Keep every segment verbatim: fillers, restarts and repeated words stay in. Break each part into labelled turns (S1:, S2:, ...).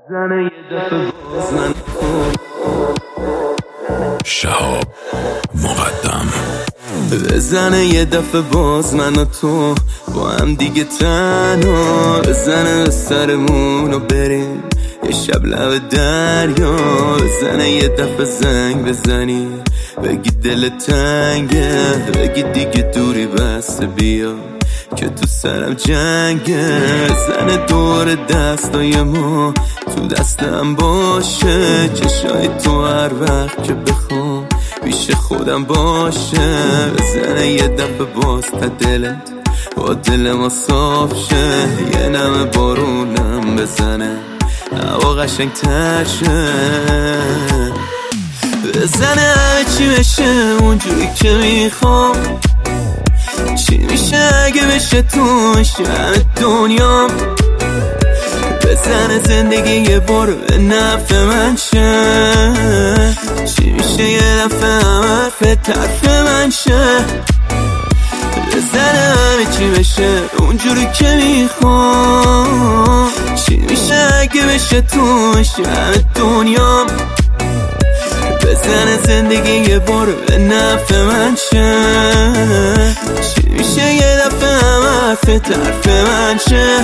S1: زنه یه دفعه باز من
S2: شهاب مقدم
S1: بزنه یه دفعه باز من و تو با هم دیگه تنها، بزنه به سرمون و بریم یه شب لب دریا، بزنه یه دفعه زنگ بزنی بگی دل تنگه، بگی دیگه دوری بسته بیا که تو سرم جنگه، زنه دور دستای ما تو دستم باشه، چشای تو هر وقت که بخوام پیش خودم باشه، بزنه یه دفعه باز تا دلت با دل ما صاف شه، یه نم بارونم بزنه هوا قشنگ تر شه، بزنه همه چی بشه اونجوری که میخوام، چی میشه اگه بشه تو بشه همه دنیام، بزنه زندگی یه بار به نفع من شه، چی میشه یه دفعه همه حرف طرف من شه، بزنه همه چی بشه اونجوری که میخوام، چی میشه اگه بشه تو بشه همه دنیام، بزنه زندگی یه بار به نفع من شه، چی میشه یه دفعه همه حرف طرف من شه.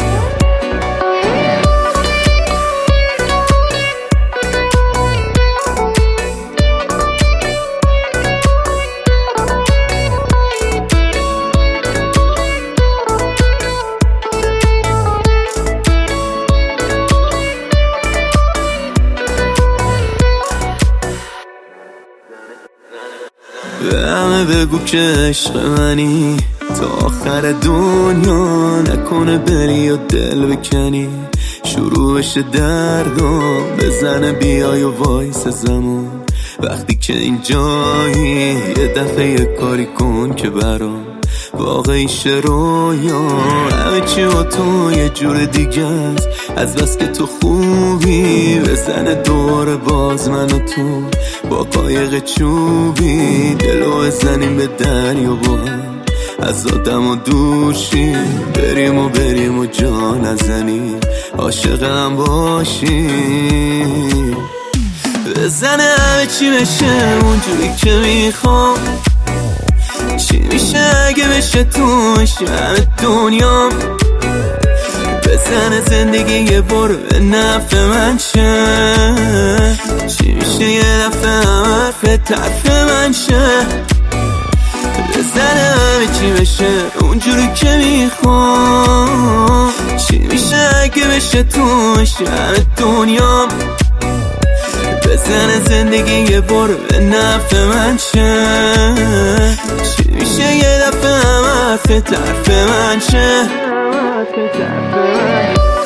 S1: به همه بگو که عشق منی تا آخر دنیا، نکنه بری و دل بکنی شروع بشه دردم، بزنه بیای و وایس زمان وقتی که اینجایی، یه دفعه یه کاری کن که برام واقعی شه رویا، همه چی با تو یه جور دیگه است از بس که تو خوبی، بزنه دور باز من و تو با قایق چوبی، دلو بزنیم به دریا با هم از آدم و دوشیم، بریم و بریم و جا نزنیم عاشقم باشیم، بزنه همه چی بشه اونجوری که میخوام، چی میشه اگه بشه تو بشه همه دنیام، بزنه زندگی یه بار به نفع من شه، چی میشه یه دفعه همه حرف طرف من شه، بزنه همه چی بشه اونجوری که میخوام، چی میشه اگه بشه تو بشه همه دنیام، بزنه زندگی یه بار به نفع من شه، چی میشه یه دفعه همه حرف طرف من شه.